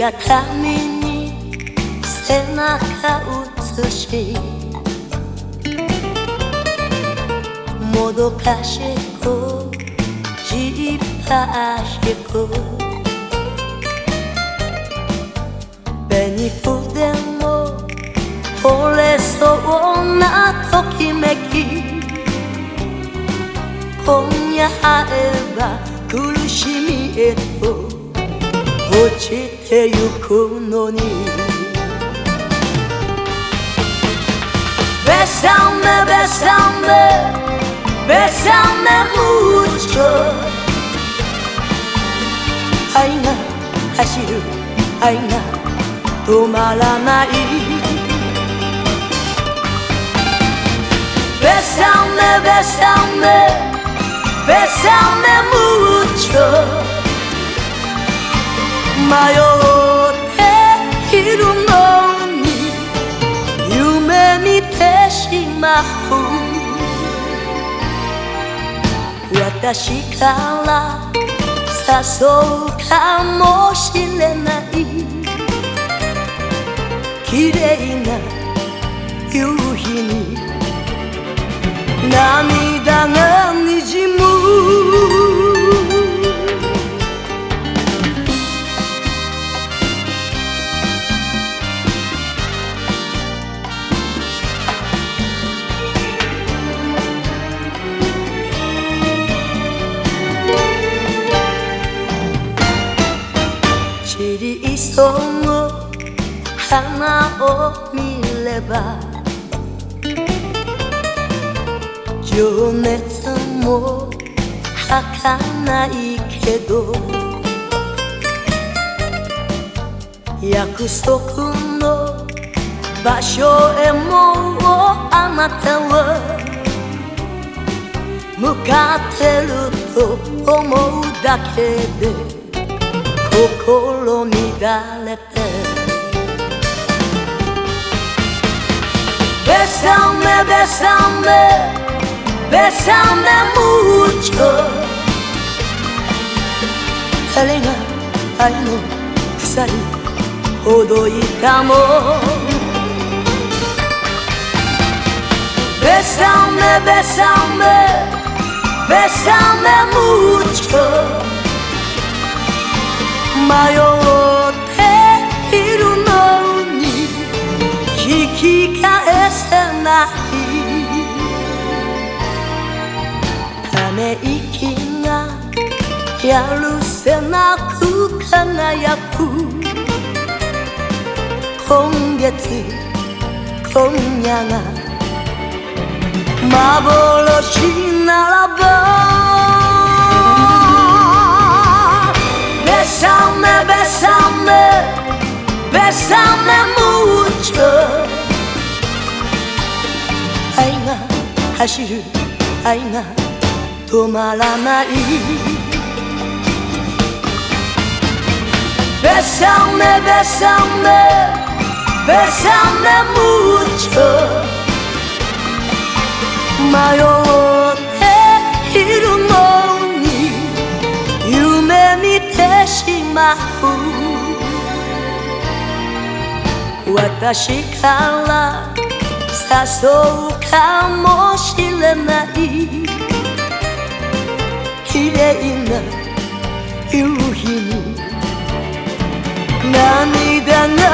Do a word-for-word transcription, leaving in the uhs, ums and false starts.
鏡に背中映しもどかしくじっぱしく紅筆も惚れそうなときめき今夜会えば苦しみへと落ちてゆくのに Bésame, bésame, bésame mucho 愛が走る愛が止まらない Bésame, bésame, bésame mucho 迷っているのに夢見てしまう私から誘うかもしれない綺麗な夕日に涙がにじむ散り急ぐ花を見れば情熱も儚いけど約束の場所へもうあなたは向かってると思うだけで心乱れて Bésame, bésame, bésame mucho 誰が愛の鎖ほどいたも Bésame, bésame, bésame mucho 迷っているのに引き返せないため息がやるせなく輝く今月今夜が幻ならばBésame, bésame, bésame mucho 愛が走る愛が止まらない Bésame, bésame, bésame mucho 迷っているのに夢見てしまう私から誘うかもしれない綺麗な夕日に涙が